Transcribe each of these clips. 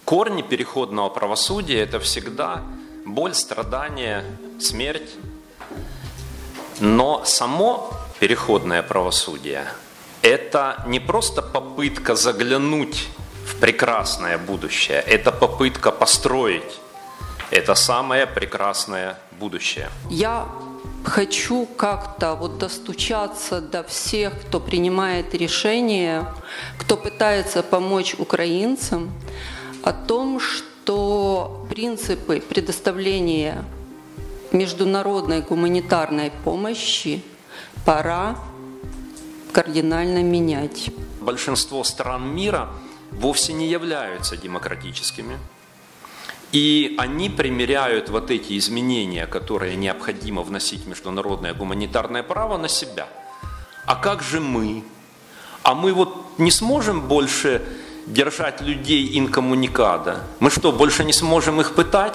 Корни переходного правосудия – это всегда боль, страдания, смерть. Но само переходное правосудие – это не просто попытка заглянуть в прекрасное будущее, это попытка построить это самое прекрасное будущее. Я хочу как-то достучаться до всех, кто принимает решения, кто пытается помочь украинцам, о том, что принципы предоставления международной гуманитарной помощи пора кардинально менять. Большинство стран мира вовсе не являются демократическими. И они примеряют вот эти изменения, которые необходимо вносить в международное гуманитарное право, на себя. А как же мы? А мы не сможем больше держать людей инкоммуникадо? Мы что, больше не сможем их пытать?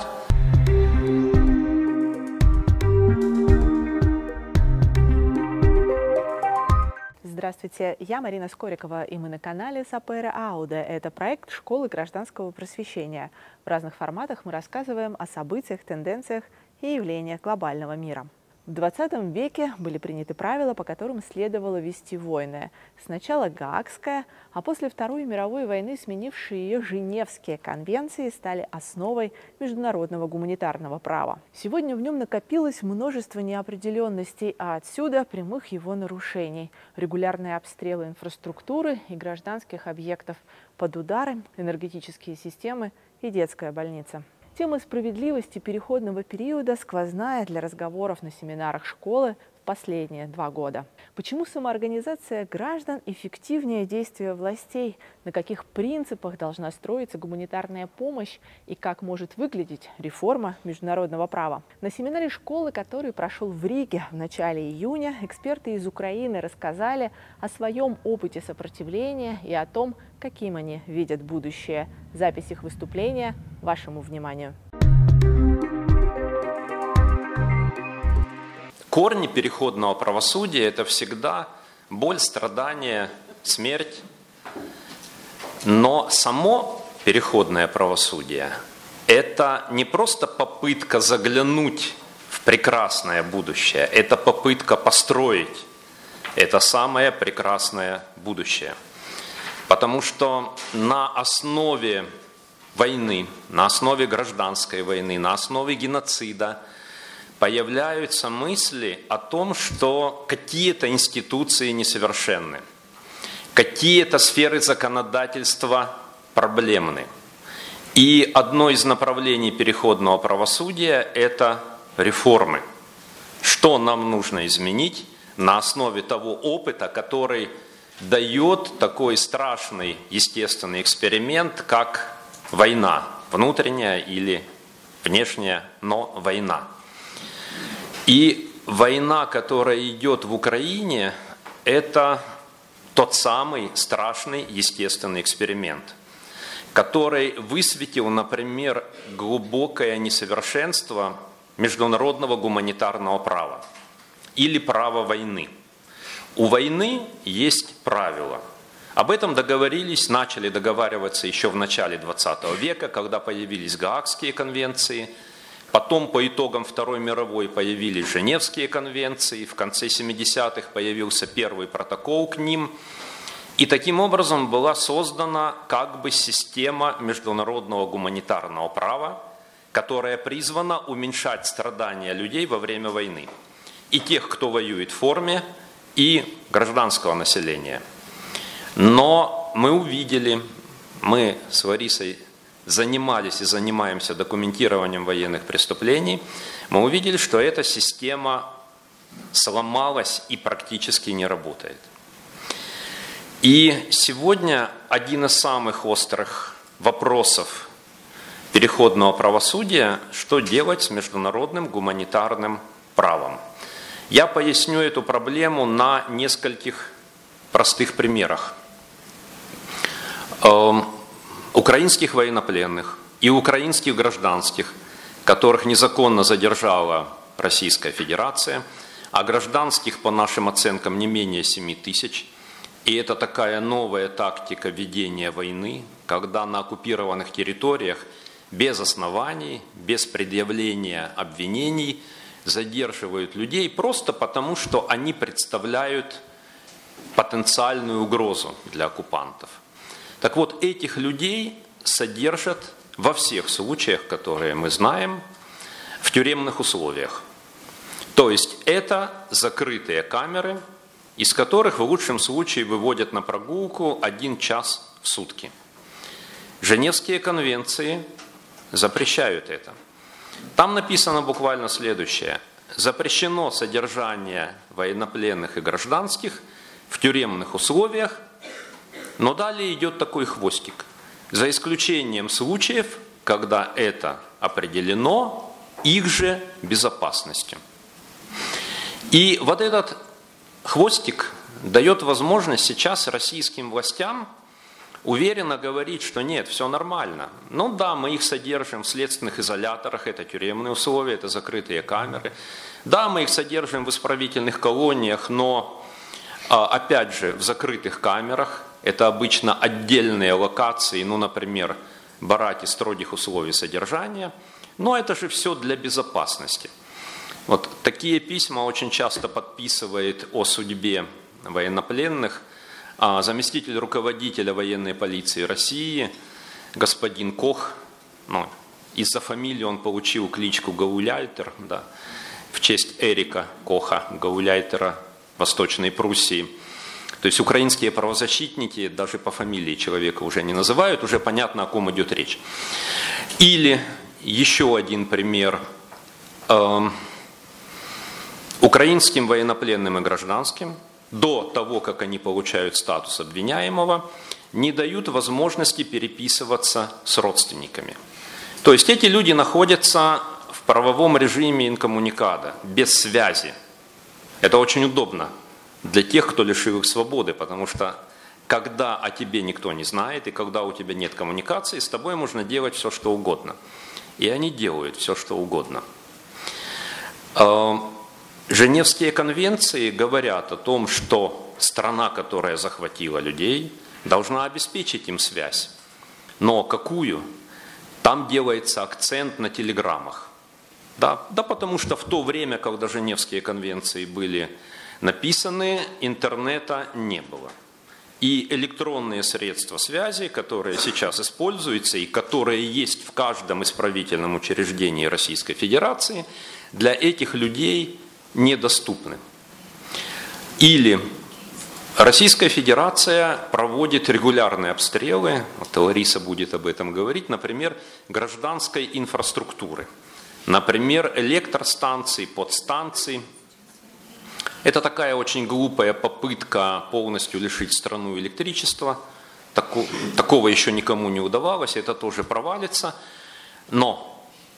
Здравствуйте, я Марина Скорикова, и мы на канале Сапера Ауде. Это проект школы гражданского просвещения. В разных форматах мы рассказываем о событиях, тенденциях и явлениях глобального мира. В 20 веке были приняты правила, по которым следовало вести войны. Сначала Гаагская, а после Второй мировой войны сменившие ее Женевские конвенции стали основой международного гуманитарного права. Сегодня в нем накопилось множество неопределенностей, а отсюда прямых его нарушений. Регулярные обстрелы инфраструктуры и гражданских объектов под ударом, энергетические системы и детская больница. Тема справедливости переходного периода сквозная для разговоров на семинарах школы в последние 2 года. Почему самоорганизация граждан эффективнее действия властей? На каких принципах должна строиться гуманитарная помощь? И как может выглядеть реформа международного права? На семинаре школы, который прошел в Риге в начале июня, эксперты из Украины рассказали о своем опыте сопротивления и о том, каким они видят будущее. Запись их выступления вашему вниманию. Корни переходного правосудия – это всегда боль, страдания, смерть. Но само переходное правосудие – это не просто попытка заглянуть в прекрасное будущее, это попытка построить это самое прекрасное будущее. Потому что на основе войны, на основе гражданской войны, на основе геноцида появляются мысли о том, что какие-то институции несовершенны, какие-то сферы законодательства проблемны. И одно из направлений переходного правосудия – это реформы. Что нам нужно изменить на основе того опыта, который дает такой страшный естественный эксперимент, как война, внутренняя или внешняя, но война. И война, которая идет в Украине, это тот самый страшный естественный эксперимент, который высветил, например, глубокое несовершенство международного гуманитарного права или права войны. У войны есть правила. Об этом начали договариваться еще в начале 20 века, когда появились Гаагские конвенции. Потом по итогам Второй мировой появились Женевские конвенции, в конце 70-х появился первый протокол к ним. И таким образом была создана система международного гуманитарного права, которая призвана уменьшать страдания людей во время войны. И тех, кто воюет в форме, и гражданского населения. Но мы с Ларисой занимались и занимаемся документированием военных преступлений, мы увидели, что эта система сломалась и практически не работает. И сегодня один из самых острых вопросов переходного правосудия – что делать с международным гуманитарным правом. Я поясню эту проблему на нескольких простых примерах. Украинских военнопленных и украинских гражданских, которых незаконно задержала Российская Федерация, а гражданских, по нашим оценкам, не менее 7 тысяч. И это такая новая тактика ведения войны, когда на оккупированных территориях без оснований, без предъявления обвинений задерживают людей просто потому, что они представляют потенциальную угрозу для оккупантов. Так вот, этих людей содержат во всех случаях, которые мы знаем, в тюремных условиях. То есть это закрытые камеры, из которых в лучшем случае выводят на прогулку 1 час в сутки. Женевские конвенции запрещают это. Там написано буквально следующее. Запрещено содержание военнопленных и гражданских в тюремных условиях, но далее идет такой хвостик. За исключением случаев, когда это определено их же безопасностью. И вот этот хвостик дает возможность сейчас российским властям уверенно говорить, что нет, все нормально. Ну да, мы их содержим в следственных изоляторах, это тюремные условия, это закрытые камеры. Да, мы их содержим в исправительных колониях, но опять же в закрытых камерах. Это обычно отдельные локации, ну, например, бараки строгих условий содержания. Но это же все для безопасности. Вот такие письма очень часто подписывает о судьбе военнопленных заместитель руководителя военной полиции России, господин Кох. Ну, из-за фамилии он получил кличку Гауляйтер, да, в честь Эрика Коха, Гауляйтера Восточной Пруссии. То есть украинские правозащитники даже по фамилии человека уже не называют, уже понятно, о ком идет речь. Или еще один пример. Украинским военнопленным и гражданским до того, как они получают статус обвиняемого, не дают возможности переписываться с родственниками. То есть эти люди находятся в правовом режиме инкоммуникада, без связи. Это очень удобно для тех, кто лишил их свободы, потому что когда о тебе никто не знает и когда у тебя нет коммуникации, с тобой можно делать все, что угодно. И они делают все, что угодно. Женевские конвенции говорят о том, что страна, которая захватила людей, должна обеспечить им связь. Но какую? Там делается акцент на телеграммах. Да, потому что в то время, когда Женевские конвенции были написаны, интернета не было. И электронные средства связи, которые сейчас используются и которые есть в каждом исправительном учреждении Российской Федерации, для этих людей недоступны. Или Российская Федерация проводит регулярные обстрелы, вот Лариса будет об этом говорить, например, гражданской инфраструктуры, например, электростанций, подстанций. Это такая очень глупая попытка полностью лишить страну электричества. Такого еще никому не удавалось, это тоже провалится. Но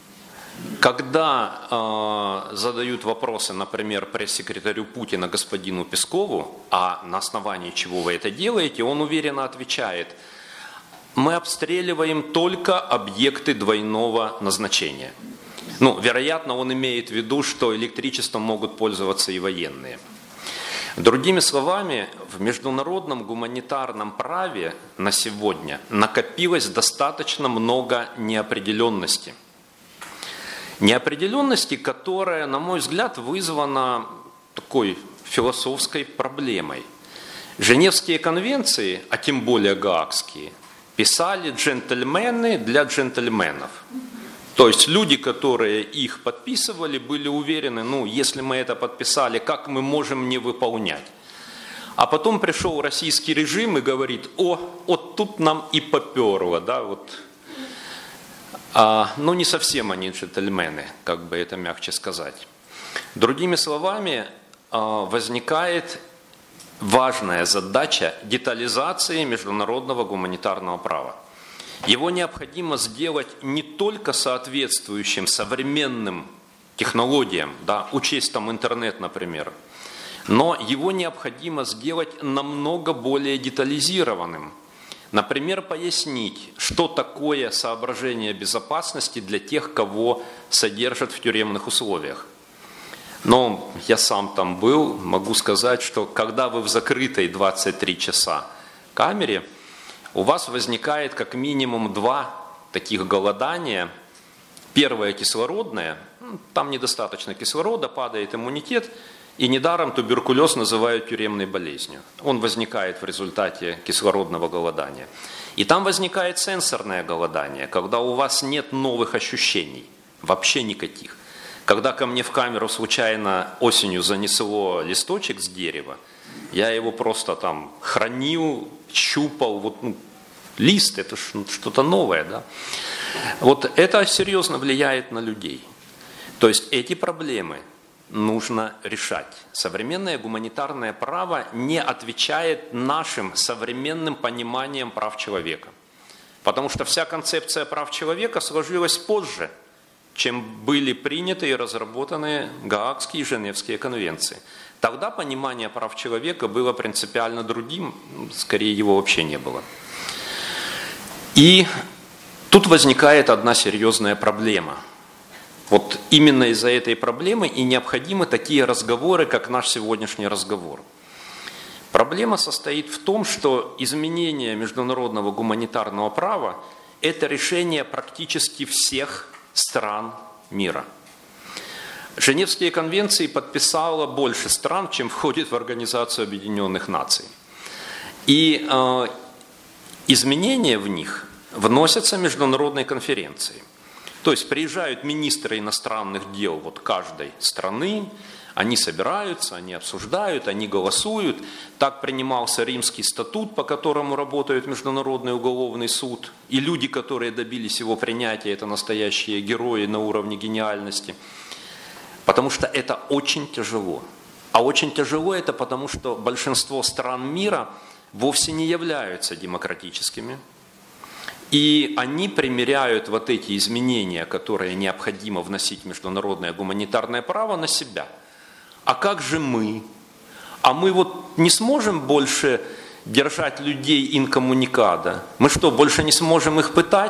когда задают вопросы, например, пресс-секретарю Путина господину Пескову, а на основании чего вы это делаете, он уверенно отвечает: мы обстреливаем только объекты двойного назначения. Ну, вероятно, он имеет в виду, что электричеством могут пользоваться и военные. Другими словами, в международном гуманитарном праве на сегодня накопилось достаточно много неопределенности. Неопределенности, которая, на мой взгляд, вызвана такой философской проблемой. Женевские конвенции, а тем более гаагские, писали джентльмены для джентльменов. То есть люди, которые их подписывали, были уверены, ну, если мы это подписали, как мы можем не выполнять? А потом пришел российский режим и говорит: о, вот тут нам и поперло, да, вот. Но не совсем они джентльмены, как бы это мягче сказать. Другими словами, возникает важная задача детализации международного гуманитарного права. Его необходимо сделать не только соответствующим современным технологиям, да, учесть там интернет, например, но его необходимо сделать намного более детализированным. Например, пояснить, что такое соображение безопасности для тех, кого содержат в тюремных условиях. Но я сам там был, могу сказать, что когда вы в закрытой 23 часа камере, у вас возникает как минимум 2 таких голодания. Первое кислородное, там недостаточно кислорода, падает иммунитет, и недаром туберкулез называют тюремной болезнью. Он возникает в результате кислородного голодания. И там возникает сенсорное голодание, когда у вас нет новых ощущений, вообще никаких. Когда ко мне в камеру случайно осенью занесло листочек с дерева, я его просто там хранил, щупал, вот, лист, это что-то новое, да? Вот это серьезно влияет на людей. То есть эти проблемы нужно решать. Современное гуманитарное право не отвечает нашим современным пониманиям прав человека. Потому что вся концепция прав человека сложилась позже, чем были приняты и разработаны Гаагские и Женевские конвенции. Тогда понимание прав человека было принципиально другим, скорее его вообще не было. И тут возникает одна серьезная проблема. Вот именно из-за этой проблемы и необходимы такие разговоры, как наш сегодняшний разговор. Проблема состоит в том, что изменение международного гуманитарного права – это решение практически всех стран мира. Женевские конвенции подписало больше стран, чем входит в Организацию Объединенных Наций. И изменения в них вносятся международной конференцией. То есть приезжают министры иностранных дел вот каждой страны, они собираются, они обсуждают, они голосуют. Так принимался Римский статут, по которому работает Международный уголовный суд. И люди, которые добились его принятия, это настоящие герои на уровне гениальности. Потому что это очень тяжело. А очень тяжело это потому, что большинство стран мира вовсе не являются демократическими. И они примеряют вот эти изменения, которые необходимо вносить в международное гуманитарное право, на себя. А как же мы? А мы вот не сможем больше держать людей инкоммуникадо? Мы что, больше не сможем их пытать?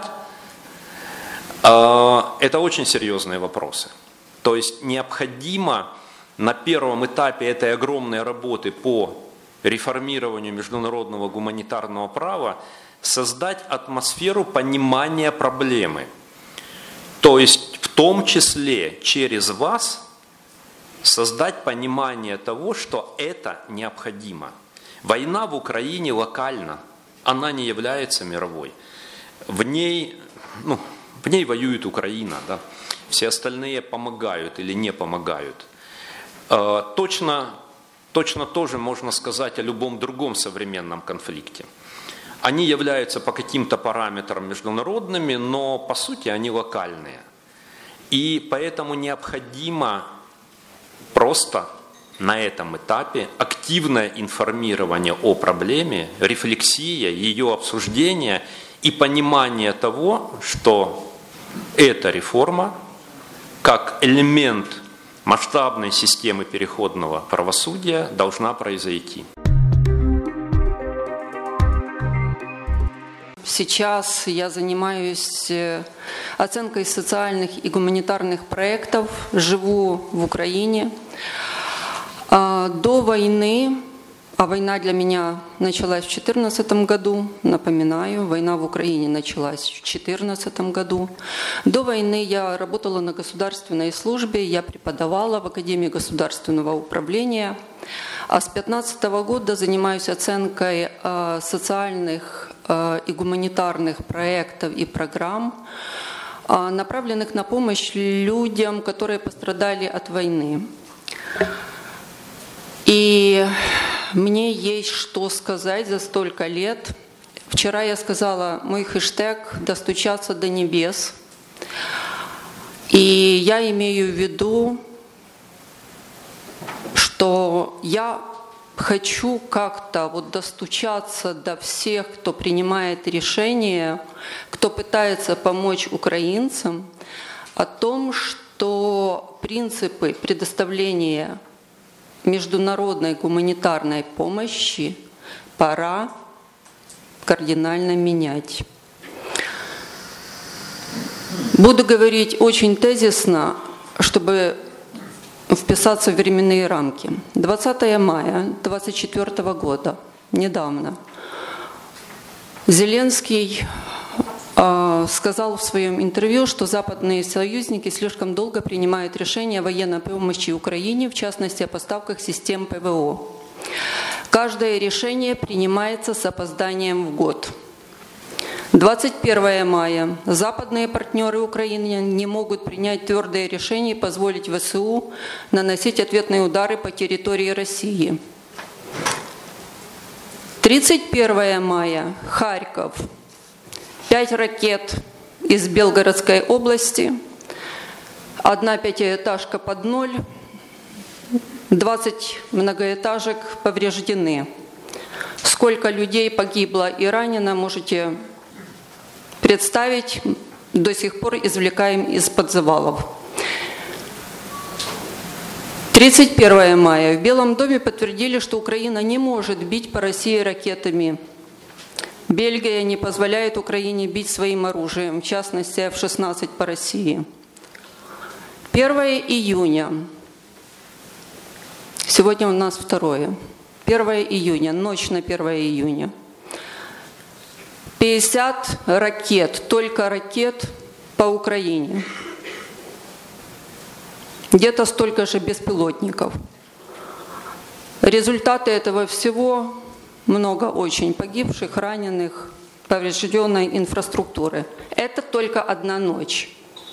Это очень серьезные вопросы. То есть необходимо на первом этапе этой огромной работы по реформированию международного гуманитарного права создать атмосферу понимания проблемы. То есть в том числе через вас создать понимание того, что это необходимо. Война в Украине локальна, она не является мировой. В ней воюет Украина, да? Все остальные помогают или не помогают. Точно тоже можно сказать о любом другом современном конфликте. Они являются по каким-то параметрам международными, но по сути они локальные. И поэтому необходимо просто на этом этапе активное информирование о проблеме, рефлексия, ее обсуждение и понимание того, что эта реформа как элемент масштабной системы переходного правосудия должна произойти. Сейчас я занимаюсь оценкой социальных и гуманитарных проектов, живу в Украине. До войны, а война для меня началась в 2014 году, напоминаю, война в Украине началась в 2014 году. До войны я работала на государственной службе, я преподавала в Академии государственного управления. А с 2015 года занимаюсь оценкой социальных и гуманитарных проектов и программ, направленных на помощь людям, которые пострадали от войны. И мне есть что сказать за столько лет. Вчера я сказала мой хэштег «Достучаться до небес». И я имею в виду, что я хочу как-то вот достучаться до всех, кто принимает решения, кто пытается помочь украинцам, о том, что принципы предоставления международной гуманитарной помощи пора кардинально менять. Буду говорить очень тезисно, чтобы вписаться в временные рамки. 20 мая 2024 года, недавно, Зеленский сказал в своем интервью, что западные союзники слишком долго принимают решения о военной помощи Украине, в частности о поставках систем ПВО. Каждое решение принимается с опозданием в год. 21 мая. Западные партнеры Украины не могут принять твердое решение и позволить ВСУ наносить ответные удары по территории России. 31 мая. Харьков. 5 ракет из Белгородской области, 1 пятиэтажка под ноль, 20 многоэтажек повреждены. Сколько людей погибло и ранено, можете представить, до сих пор извлекаем из-под завалов. 31 мая. В Белом доме подтвердили, что Украина не может бить по России ракетами. Бельгия не позволяет Украине бить своим оружием, в частности F-16 по России. 1 июня. Сегодня у нас 2. 1 июня, ночь на 1 июня. 50 ракет, только ракет по Украине. Где-то столько же беспилотников. Результаты этого всего – много очень погибших, раненых, поврежденной инфраструктуры. Это только одна ночь.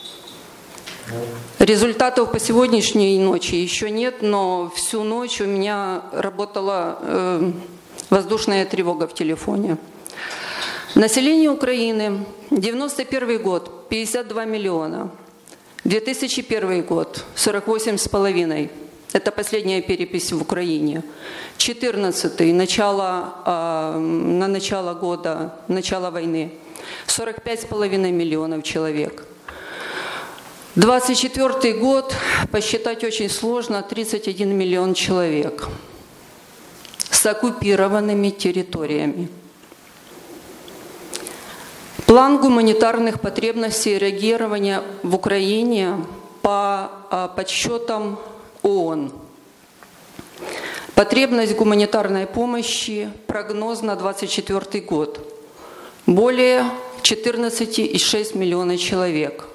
Результатов по сегодняшней ночи еще нет, но всю ночь у меня работала воздушная тревога в телефоне. Население Украины, 91 год, 52 миллиона. 2001 год, 48,5. Это последняя перепись в Украине. 14-й, на начало года, начало войны, 45,5 миллионов человек. 24-й год, посчитать очень сложно, 31 миллион человек с оккупированными территориями. План гуманитарных потребностей реагирования в Украине по подсчетам ООН. Потребность гуманитарной помощи, прогноз на 2024 год. Более 14,6 миллиона человек.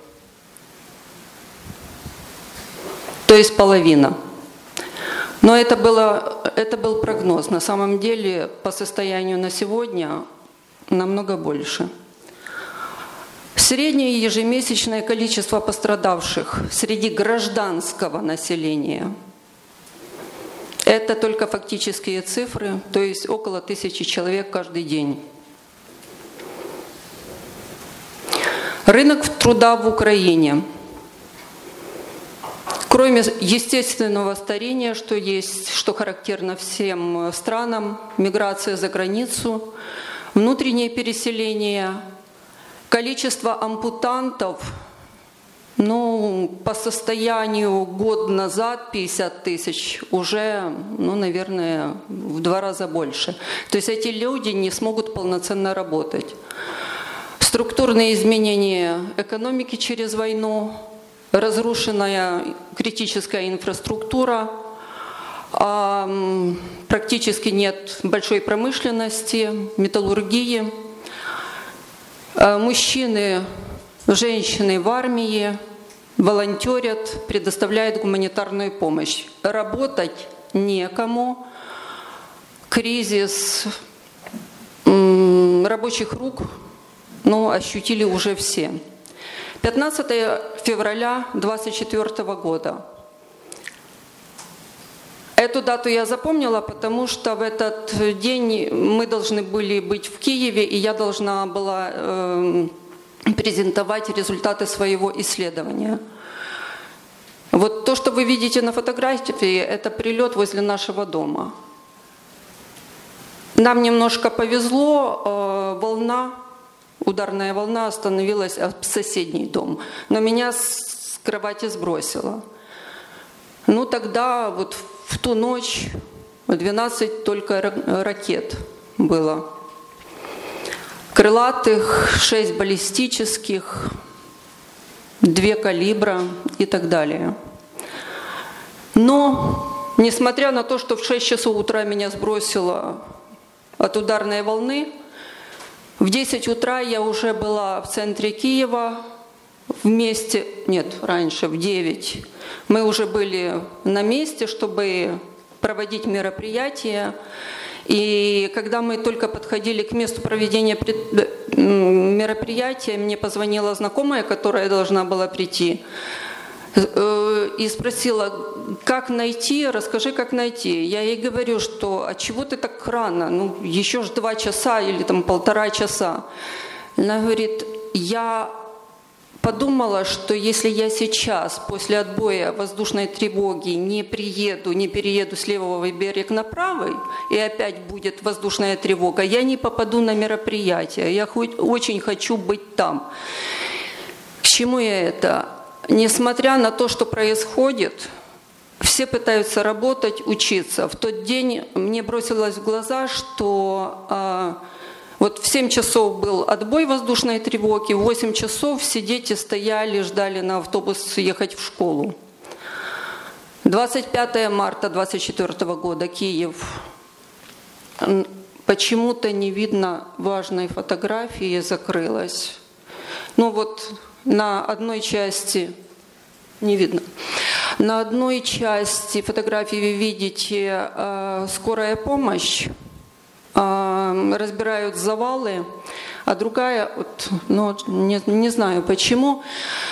То есть половина. Но это был прогноз. На самом деле, по состоянию на сегодня, намного больше. Среднее ежемесячное количество пострадавших среди гражданского населения – это только фактические цифры, то есть около 1000 человек каждый день. Рынок труда в Украине. Кроме естественного старения, что характерно всем странам, миграция за границу, внутреннее переселение – количество ампутантов, по состоянию год назад 50 тысяч, уже, наверное, в 2 раза больше. То есть эти люди не смогут полноценно работать. Структурные изменения экономики через войну, разрушенная критическая инфраструктура, практически нет большой промышленности, металлургии. Мужчины, женщины в армии волонтерят, предоставляют гуманитарную помощь. Работать некому. Кризис рабочих рук ощутили уже все. 15 февраля 2024 года. Эту дату я запомнила, потому что в этот день мы должны были быть в Киеве, и я должна была презентовать результаты своего исследования. Вот то, что вы видите на фотографии, это прилет возле нашего дома. Нам немножко повезло, ударная волна остановилась об соседний дом, но меня с кровати сбросило. Тогда вот в ту ночь 12 только ракет было. Крылатых, 6 баллистических, 2 калибра и так далее. Но, несмотря на то, что в 6 часов утра меня сбросило от ударной волны, В 10 утра я уже была в центре Киева, вместе, нет, раньше, в 9. Мы уже были на месте, чтобы проводить мероприятия. И когда мы только подходили к месту проведения мероприятия, мне позвонила знакомая, которая должна была прийти, и спросила, как найти, расскажи, как найти. Я ей говорю, что а чего ты так рано, ну еще ж 2 часа или там 1,5 часа. Она говорит, я подумала, что если я сейчас после отбоя воздушной тревоги не перееду с левого берега на правый, и опять будет воздушная тревога, я не попаду на мероприятие. Я очень хочу быть там. К чему я это? Несмотря на то, что происходит, все пытаются работать, учиться. В тот день мне бросилось в глаза, что вот в 7 часов был отбой воздушной тревоги, в 8 часов все дети стояли, ждали на автобус ехать в школу. 25 марта 2024 года, Киев. Почему-то не видно важной фотографии, закрылась. Ну вот на одной части, не видно, на одной части фотографии вы видите скорая помощь, разбирают завалы, а другая, вот, ну, не знаю почему,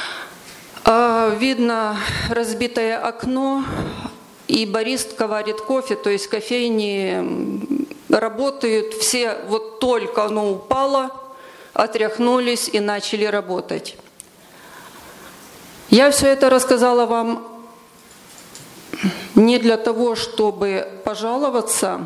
видно разбитое окно, и баристка варит кофе, то есть кофейни работают, все вот только оно упало, отряхнулись и начали работать. Я все это рассказала вам не для того, чтобы пожаловаться.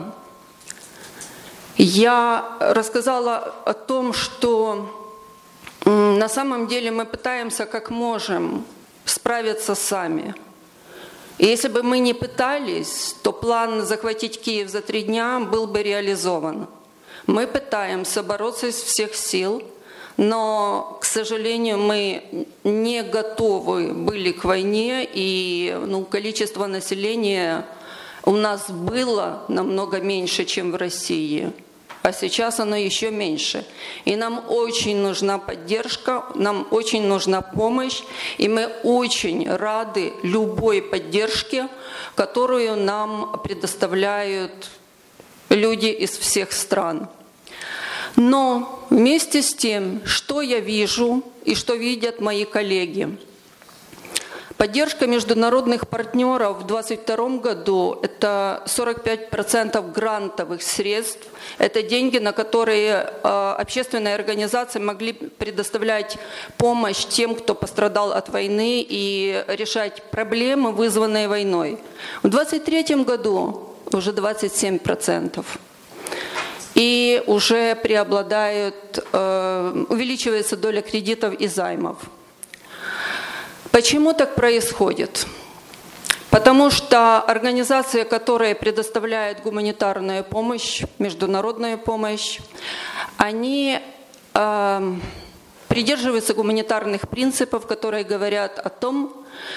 Я рассказала о том, что на самом деле мы пытаемся как можем справиться сами. И если бы мы не пытались, то план захватить Киев за 3 дня был бы реализован. Мы пытаемся бороться из всех сил, но, к сожалению, мы не готовы были к войне, и количество населения у нас было намного меньше, чем в России, а сейчас оно еще меньше. И нам очень нужна поддержка, нам очень нужна помощь, и мы очень рады любой поддержке, которую нам предоставляют люди из всех стран. Но вместе с тем, что я вижу и что видят мои коллеги, поддержка международных партнеров в 2022 году – это 45% грантовых средств. Это деньги, на которые общественные организации могли предоставлять помощь тем, кто пострадал от войны, и решать проблемы, вызванные войной. В 2023 году уже 27%. И уже преобладают, увеличивается доля кредитов и займов. Почему так происходит? Потому что организации, которые предоставляют гуманитарную помощь, международную помощь, они придерживаются гуманитарных принципов, которые говорят о том,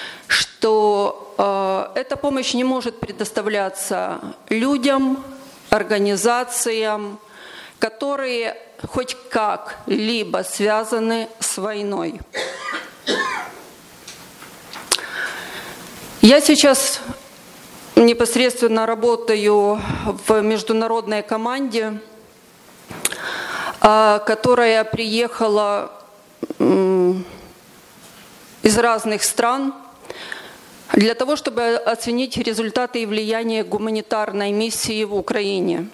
что эта помощь не может предоставляться людям, организациям, которые хоть как-либо связаны с войной. Я сейчас непосредственно работаю в международной команде, которая приехала из разных стран для того, чтобы оценить результаты и влияние гуманитарной миссии в Украине.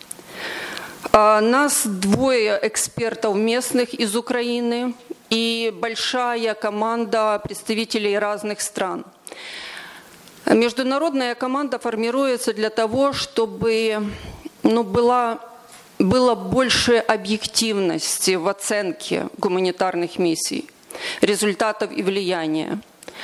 Нас 2 экспертов местных из Украины и большая команда представителей разных стран. Международная команда формируется для того, чтобы было больше объективности в оценке гуманитарных миссий, результатов и влияния.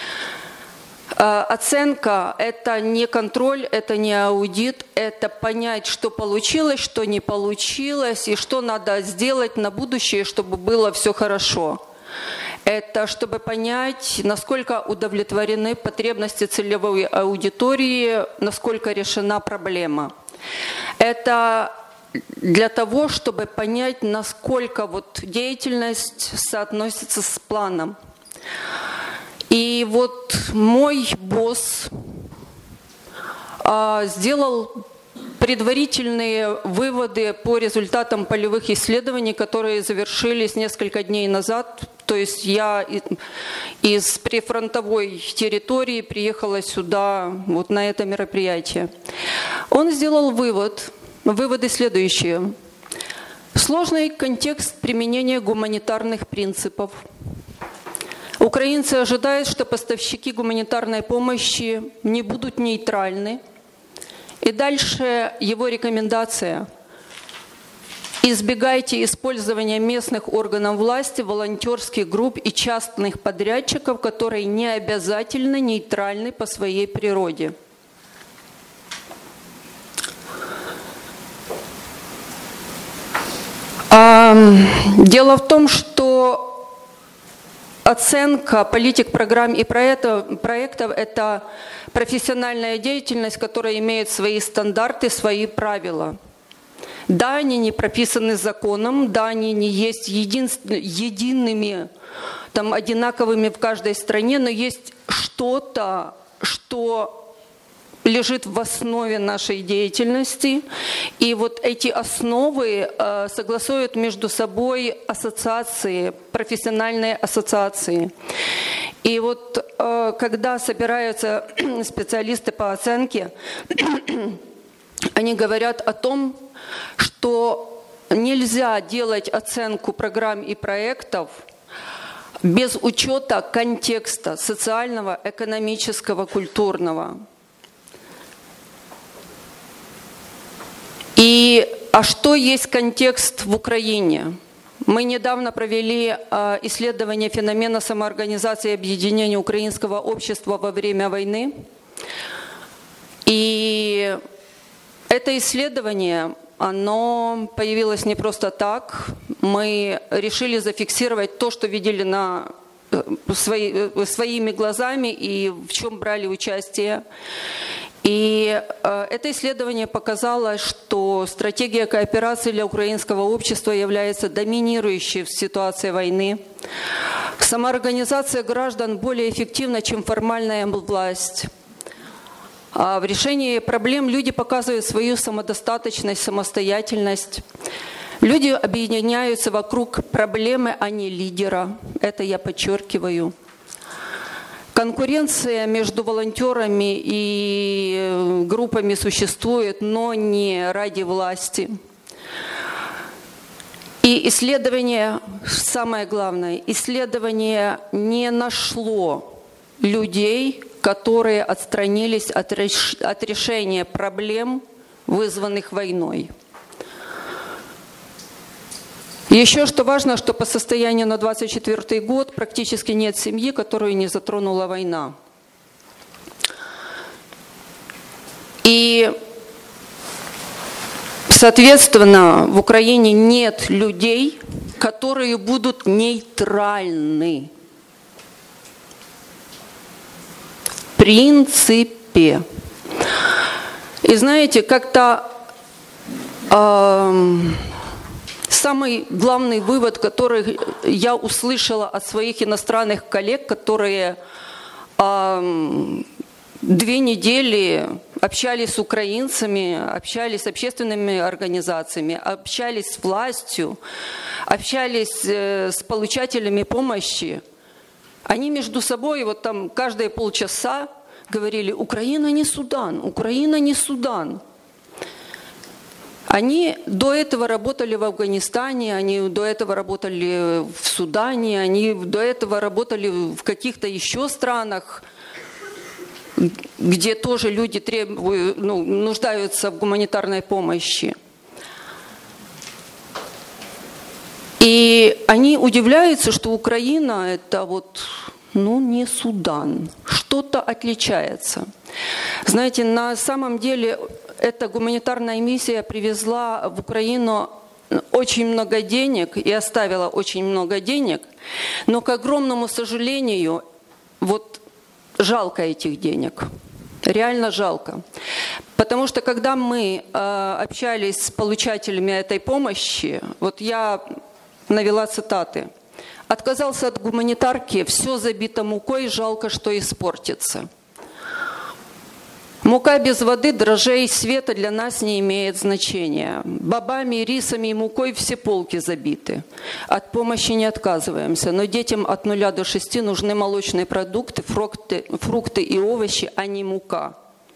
Оценка – это не контроль, это не аудит, это понять, что получилось, что не получилось, и что надо сделать на будущее, чтобы было все хорошо. Это чтобы понять, насколько удовлетворены потребности целевой аудитории, насколько решена проблема. Это для того, чтобы понять, насколько вот деятельность соотносится с планом. И вот мой босс сделал предварительные выводы по результатам полевых исследований, которые завершились несколько дней назад. То есть я из прифронтовой территории приехала сюда, вот на это мероприятие. Он сделал выводы следующие. Сложный контекст применения гуманитарных принципов. Украинцы ожидают, что поставщики гуманитарной помощи не будут нейтральны. И дальше его рекомендация. Избегайте использования местных органов власти, волонтерских групп и частных подрядчиков, которые не обязательно нейтральны по своей природе. Дело в том, что оценка политик, программ и проектов – это профессиональная деятельность, которая имеет свои стандарты, свои правила. Да, они не прописаны законом, да, они не есть едиными, там, одинаковыми в каждой стране, но есть что-то, что лежит в основе нашей деятельности. И вот эти основы согласуют между собой ассоциации, профессиональные ассоциации. И вот когда собираются специалисты по оценке, они говорят о том, что нельзя делать оценку программ и проектов без учета контекста социального, экономического, культурного. А что есть контекст в Украине? Мы недавно провели исследование феномена самоорганизации и объединения украинского общества во время войны. И это исследование, оно появилось не просто так. Мы решили зафиксировать то, что видели своими глазами и в чем брали участие. И это исследование показало, что стратегия кооперации для украинского общества является доминирующей в ситуации войны. Самоорганизация граждан более эффективна, чем формальная власть. В решении проблем люди показывают свою самодостаточность, самостоятельность. Люди объединяются вокруг проблемы, а не лидера. Это я подчеркиваю. Конкуренция между волонтерами и группами существует, но не ради власти. И исследование, самое главное, исследование не нашло людей, которые отстранились от решения проблем, вызванных войной. Еще что важно, что по состоянию на 2024 год практически нет семьи, которую не затронула война. И, соответственно, в Украине нет людей, которые будут нейтральны. В принципе. И знаете, как-то самый главный вывод, который я услышала от своих иностранных коллег, которые 2 недели общались с украинцами, общались с общественными организациями, общались с властью, общались с получателями помощи. Они между собой вот там каждые полчаса говорили: «Украина не Судан, Украина не Судан». Они до этого работали в Афганистане, они до этого работали в Судане, они до этого работали в каких-то еще странах, где тоже люди нуждаются в гуманитарной помощи. И они удивляются, что Украина – это вот, не Судан, что-то отличается. Знаете, на самом деле эта гуманитарная миссия привезла в Украину очень много денег и оставила очень много денег, но, к огромному сожалению, вот жалко этих денег, реально жалко. Потому что когда мы общались с получателями этой помощи, вот я навела цитаты. «Отказался от гуманитарки, все забито мукой, жалко, что испортится. Мука без воды, дрожжей, света для нас не имеет значения. Бобами, рисами и мукой все полки забиты. От помощи не отказываемся, но детям от 0 до 6 нужны молочные продукты, фрукты и овощи, а не мука.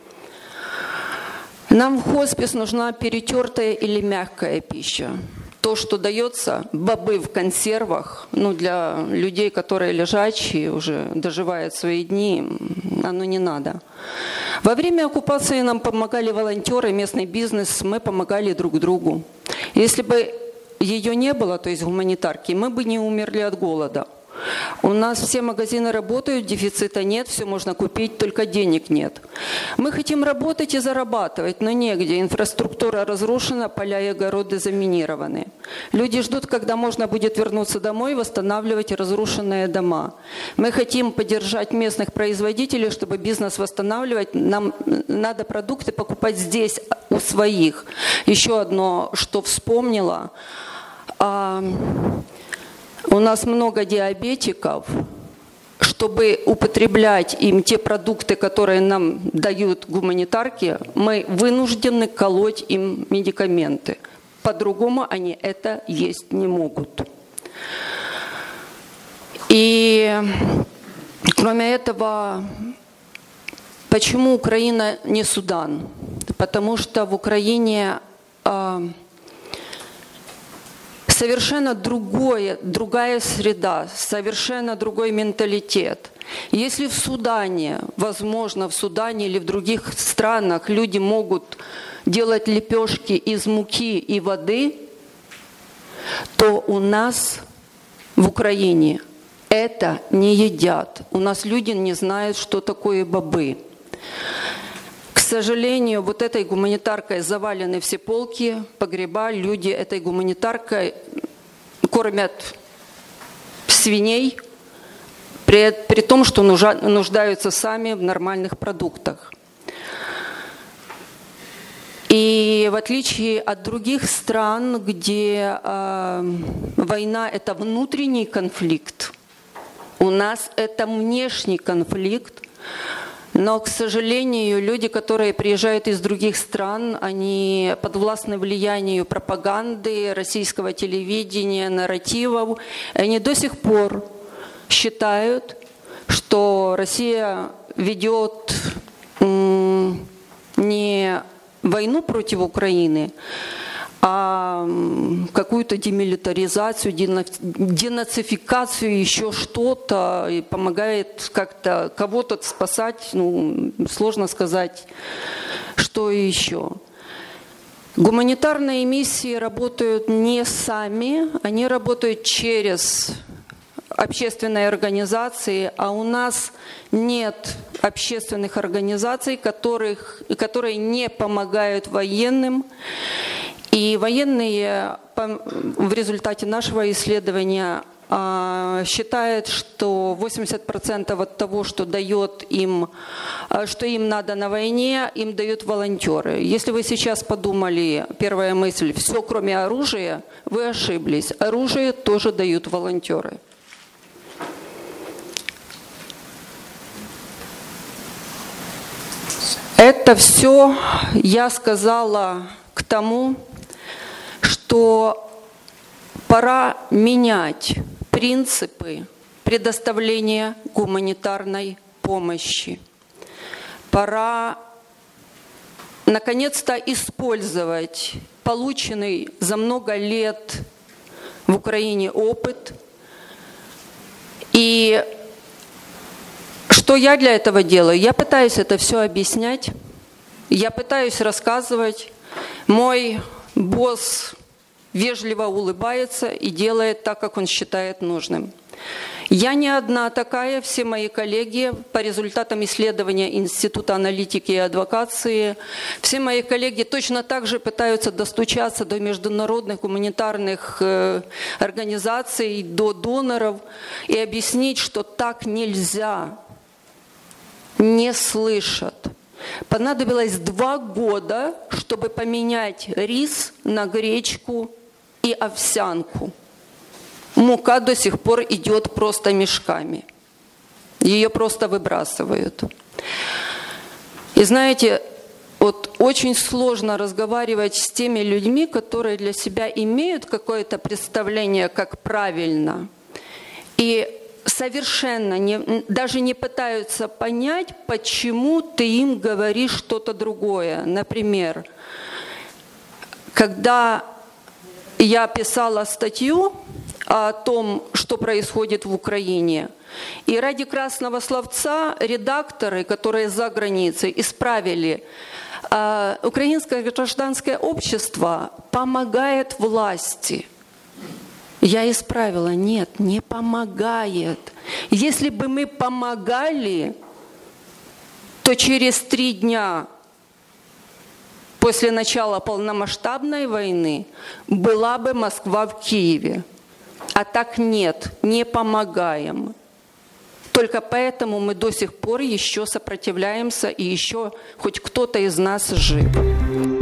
Нам в хоспис нужна перетертая или мягкая пища. То, что дается, бобы в консервах, ну, для людей, которые лежачие, уже доживают свои дни, оно не надо. Во время оккупации нам помогали волонтеры, местный бизнес, мы помогали друг другу. Если бы ее не было, то есть гуманитарки, мы бы не умерли от голода. У нас все магазины работают, дефицита нет, все можно купить, только денег нет. Мы хотим работать и зарабатывать, но негде. Инфраструктура разрушена, поля и огороды заминированы. Люди ждут, когда можно будет вернуться домой и восстанавливать разрушенные дома. Мы хотим поддержать местных производителей, чтобы бизнес восстанавливать. Нам надо продукты покупать здесь, у своих. Еще одно, что вспомнила. У нас много диабетиков, чтобы употреблять им те продукты, которые нам дают гуманитарки, мы вынуждены колоть им медикаменты. По-другому они это есть не могут. И кроме этого, почему Украина не Судан? Потому что в Украине совершенно другая среда, совершенно другой менталитет. Если в Судане, возможно, в Судане или в других странах люди могут делать лепешки из муки и воды, то у нас в Украине это не едят. У нас люди не знают, что такое бобы. К сожалению, вот этой гуманитаркой завалены все полки, погреба. Люди этой гуманитаркой кормят свиней, при том, что нуждаются сами в нормальных продуктах. И в отличие от других стран, где война – это внутренний конфликт, у нас это внешний конфликт. Но, к сожалению, люди, которые приезжают из других стран, они подвластны влиянию пропаганды, российского телевидения, нарративов. Они до сих пор считают, что Россия ведет не войну против Украины, а какую-то демилитаризацию, денацификацию, еще что-то, и помогает как-то кого-то спасать, ну, сложно сказать, что еще. Гуманитарные миссии работают не сами, они работают через общественные организации, а у нас нет общественных организаций, которые не помогают военным. И военные в результате нашего исследования считают, что 80% от того, что им надо на войне, им дают волонтеры. Если вы сейчас подумали, первая мысль, все кроме оружия, вы ошиблись. Оружие тоже дают волонтеры. Это все я сказала к тому, что пора менять принципы предоставления гуманитарной помощи. Пора наконец-то использовать полученный за много лет в Украине опыт. И что я для этого делаю? Я пытаюсь это все объяснять, я пытаюсь рассказывать. Мой босс вежливо улыбается и делает так, как он считает нужным. Я не одна такая, все мои коллеги по результатам исследования Института аналитики и адвокации, все мои коллеги точно так же пытаются достучаться до международных гуманитарных организаций, до доноров и объяснить, что так нельзя. Не слышат. Понадобилось 2 года, чтобы поменять рис на гречку и овсянку. Мука до сих пор идет просто мешками. Ее просто выбрасывают. И знаете, вот очень сложно разговаривать с теми людьми, которые для себя имеют какое-то представление, как правильно, и совершенно даже не пытаются понять, почему ты им говоришь что-то другое. Например, когда я писала статью о том, что происходит в Украине, и ради красного словца редакторы, которые за границей, исправили: украинское гражданское общество помогает власти. Я исправила: нет, не помогает. Если бы мы помогали, то через 3 дня после начала полномасштабной войны была бы Москва в Киеве. А так нет, не помогаем. Только поэтому мы до сих пор еще сопротивляемся, и еще хоть кто-то из нас жив.